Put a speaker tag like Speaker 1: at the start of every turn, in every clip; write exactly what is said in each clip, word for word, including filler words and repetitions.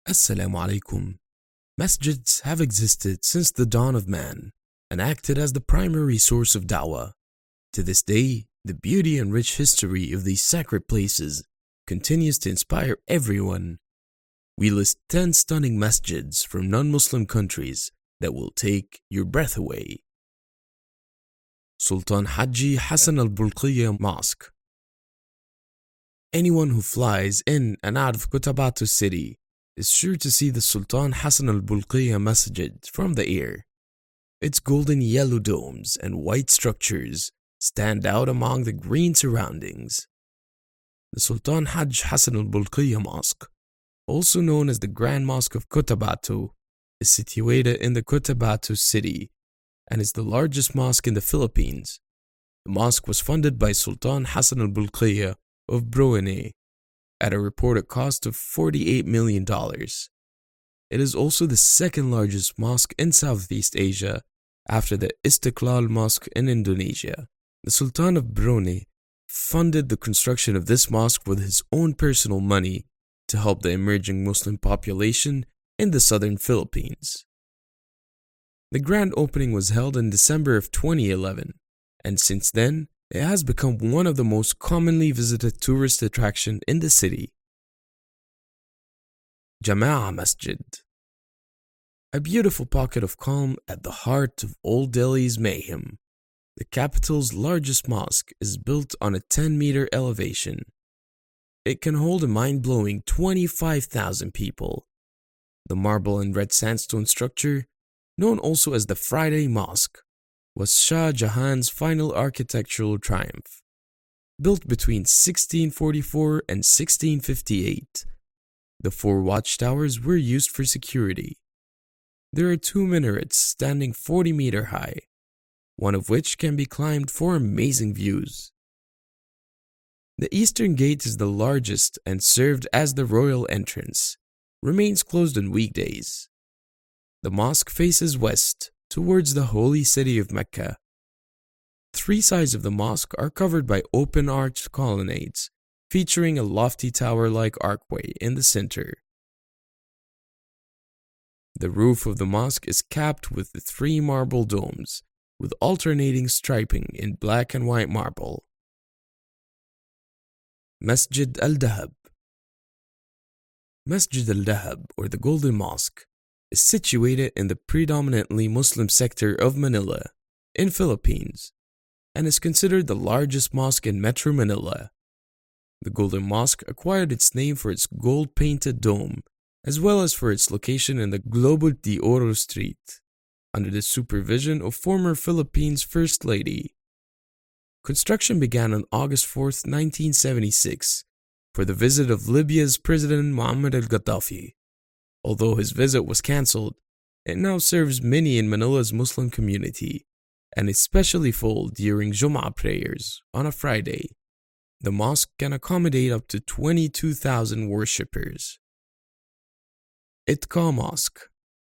Speaker 1: Assalamu alaikum. Masjids have existed since the dawn of man and acted as the primary source of da'wah. To this day, the beauty and rich history of these sacred places continues to inspire everyone. We list ten stunning masjids from non-Muslim countries that will take your breath away. Sultan Haji Hassan al-Bolkiah Mosque. Anyone who flies in and out of Cotabato city is sure to see the Sultan Hassan al-Bolkiah Masjid from the air. Its golden yellow domes and white structures stand out among the green surroundings. The Sultan Hajj Hassan al-Bolkiah Mosque, also known as the Grand Mosque of Cotabato, is situated in the Cotabato city and is the largest mosque in the Philippines. The mosque was funded by Sultan Hassan al-Bolkiah of Brunei at a reported cost of forty-eight million dollars. It is also the second largest mosque in Southeast Asia after the Istiqlal Mosque in Indonesia. The Sultan of Brunei funded the construction of this mosque with his own personal money to help the emerging Muslim population in the southern Philippines. The grand opening was held in December of twenty eleven, and since then, it has become one of the most commonly visited tourist attractions in the city. Jama'ah Masjid. A beautiful pocket of calm at the heart of Old Delhi's mayhem. The capital's largest mosque is built on a ten meter elevation. It can hold a mind-blowing twenty-five thousand people. The marble and red sandstone structure, known also as the Friday Mosque, was Shah Jahan's final architectural triumph. Built between sixteen forty-four and sixteen fifty-eight, the four watchtowers were used for security. There are two minarets standing forty meter high, one of which can be climbed for amazing views. The eastern gate is the largest and served as the royal entrance, remains closed on weekdays. The mosque faces west, towards the holy city of Mecca. Three sides of the mosque are covered by open arched colonnades, featuring a lofty tower-like archway in the center. The roof of the mosque is capped with the three marble domes, with alternating striping in black and white marble. Masjid al-Dahab. Masjid al-Dahab, or the Golden Mosque, is situated in the predominantly Muslim sector of Manila, in Philippines, and is considered the largest mosque in Metro Manila. The Golden Mosque acquired its name for its gold-painted dome, as well as for its location in the Globo de Oro Street, under the supervision of former Philippines First Lady. Construction began on August fourth, nineteen seventy-six, for the visit of Libya's President Muammar al-Gaddafi. Although his visit was cancelled, it now serves many in Manila's Muslim community, and is especially full during Jum'ah prayers on a Friday. The mosque can accommodate up to twenty-two thousand worshippers. Itqa Mosque.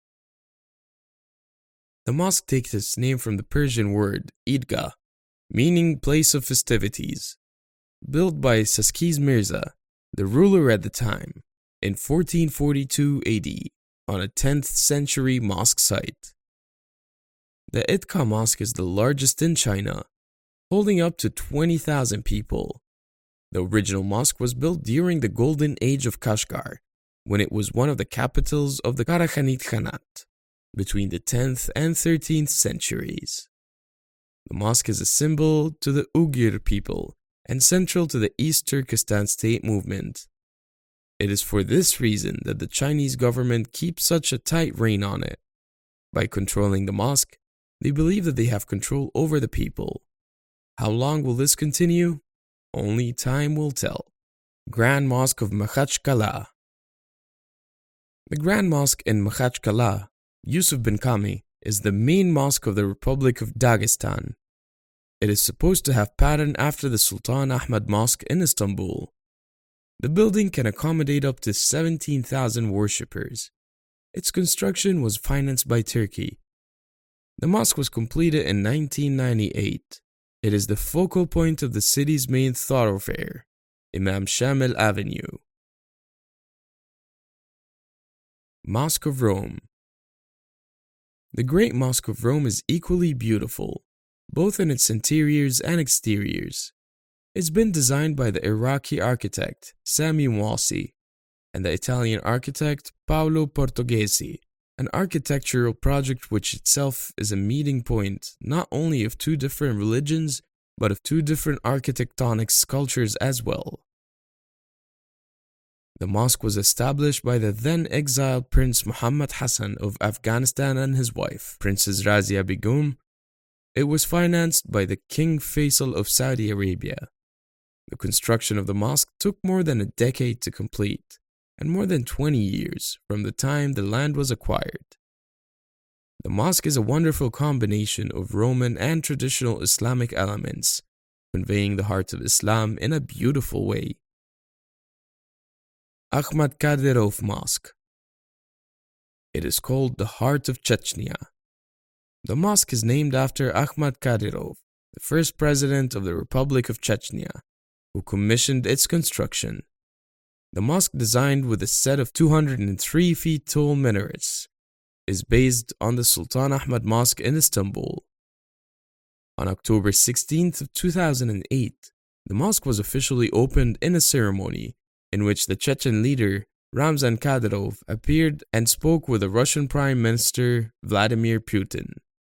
Speaker 1: The mosque takes its name from the Persian word Idgah, meaning place of festivities. Built by Saskiz Mirza, the ruler at the time, in fourteen forty-two A D, on a tenth century mosque site. The Itqa Mosque is the largest in China, holding up to twenty thousand people. The original mosque was built during the Golden Age of Kashgar, when it was one of the capitals of the Karakhanid Khanate, between the tenth and thirteenth centuries. The mosque is a symbol to the Uyghur people and central to the East Turkestan state movement. It is for this reason that the Chinese government keeps such a tight rein on it. By controlling the mosque, they believe that they have control over the people. How long will this continue? Only time will tell. Grand Mosque of Makhachkala. The Grand Mosque in Makhachkala, Yusuf bin Kami, is the main mosque of the Republic of Dagestan. It is supposed to have pattern after the Sultan Ahmad Mosque in Istanbul. The building can accommodate up to seventeen thousand worshippers. Its construction was financed by Turkey. The mosque was completed in nineteen ninety-eight. It is the focal point of the city's main thoroughfare, Imam Shamil Avenue. Mosque of Rome. The Great Mosque of Rome is equally beautiful, both in its interiors and exteriors. It's been designed by the Iraqi architect Sami Mawasi and the Italian architect Paolo Portoghesi, an architectural project which itself is a meeting point not only of two different religions, but of two different architectonic cultures as well. The mosque was established by the then exiled Prince Muhammad Hassan of Afghanistan and his wife, Princess Razia Begum. It was financed by the King Faisal of Saudi Arabia. The construction of the mosque took more than a decade to complete, and more than twenty years from the time the land was acquired. The mosque is a wonderful combination of Roman and traditional Islamic elements, conveying the heart of Islam in a beautiful way. Akhmat Kadyrov Mosque. It is called the Heart of Chechnya. The mosque is named after Akhmat Kadyrov, the first president of the Republic of Chechnya, who commissioned its construction. The mosque, designed with a set of two hundred three feet tall minarets, is based on the Sultan Ahmad Mosque in Istanbul. On October sixteenth of two thousand eight, the mosque was officially opened in a ceremony in which the Chechen leader Ramzan Kadyrov appeared and spoke with the Russian Prime Minister Vladimir Putin.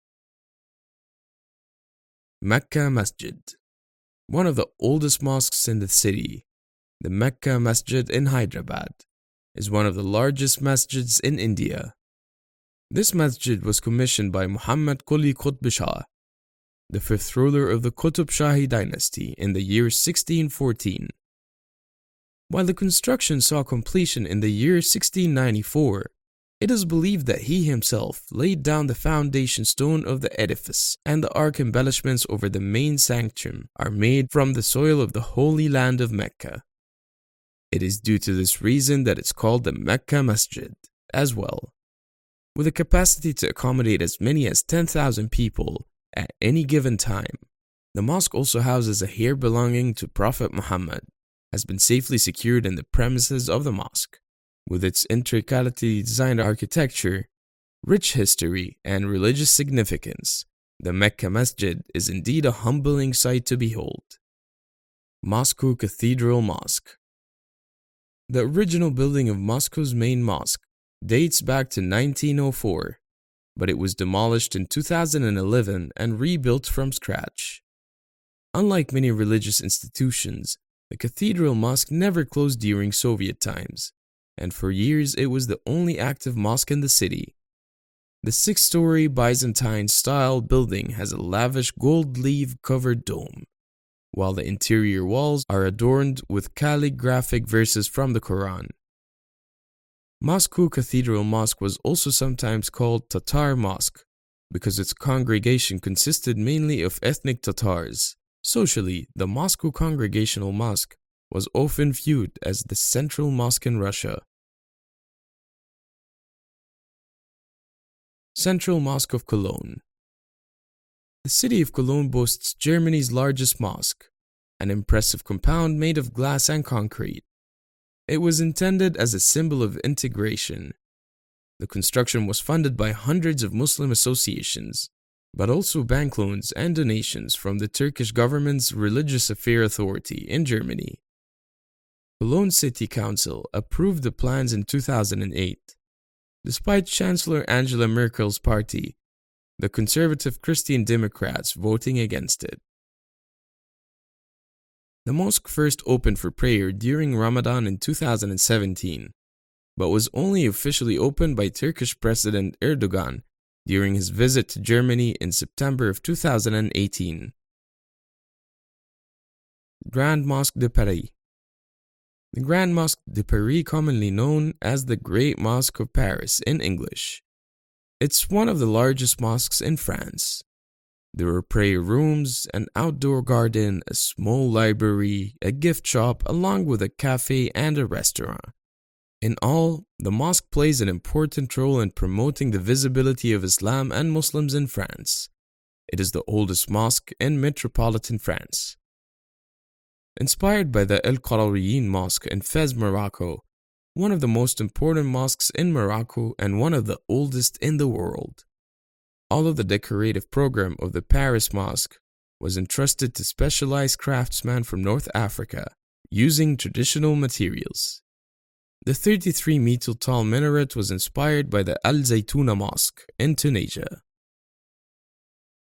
Speaker 1: Mecca Masjid. One of the oldest mosques in the city, the Mecca Masjid in Hyderabad, is one of the largest masjids in India. This masjid was commissioned by Muhammad Quli Qutb Shah, the fifth ruler of the Qutb Shahi dynasty, in the year sixteen fourteen. While the construction saw completion in the year sixteen ninety-four, it is believed that he himself laid down the foundation stone of the edifice, and the arch embellishments over the main sanctum are made from the soil of the Holy Land of Mecca. It is due to this reason that it's called the Mecca Masjid as well. With a capacity to accommodate as many as ten thousand people at any given time, the mosque also houses a hair belonging to Prophet Muhammad, has been safely secured in the premises of the mosque. With its intricately designed architecture, rich history, and religious significance, the Mecca Masjid is indeed a humbling sight to behold. Moscow Cathedral Mosque. The original building of Moscow's main mosque dates back to nineteen oh four, but it was demolished in two thousand eleven and rebuilt from scratch. Unlike many religious institutions, the Cathedral Mosque never closed during Soviet times, and for years it was the only active mosque in the city. The six-story Byzantine-style building has a lavish gold-leaf-covered dome, while the interior walls are adorned with calligraphic verses from the Quran. Moscow Cathedral Mosque was also sometimes called Tatar Mosque because its congregation consisted mainly of ethnic Tatars. Socially, the Moscow Congregational Mosque was often viewed as the central mosque in Russia. Central Mosque of Cologne. The city of Cologne boasts Germany's largest mosque, an impressive compound made of glass and concrete. It was intended as a symbol of integration. The construction was funded by hundreds of Muslim associations, but also bank loans and donations from the Turkish government's Religious Affairs Authority in Germany. Cologne City Council approved the plans in two thousand eight. Despite Chancellor Angela Merkel's party, the conservative Christian Democrats, voting against it. The mosque first opened for prayer during Ramadan in two thousand seventeen, but was only officially opened by Turkish President Erdogan during his visit to Germany in September of two thousand eighteen. Grand Mosque de Paris. The Grand Mosque de Paris, commonly known as the Great Mosque of Paris in English. It's one of the largest mosques in France. There are prayer rooms, an outdoor garden, a small library, a gift shop, along with a cafe and a restaurant. In all, the mosque plays an important role in promoting the visibility of Islam and Muslims in France. It is the oldest mosque in metropolitan France. Inspired by the El Qarawiyyin Mosque in Fez, Morocco, one of the most important mosques in Morocco and one of the oldest in the world. All of the decorative program of the Paris Mosque was entrusted to specialized craftsmen from North Africa using traditional materials. The thirty-three meter tall minaret was inspired by the Al Zaytuna Mosque in Tunisia.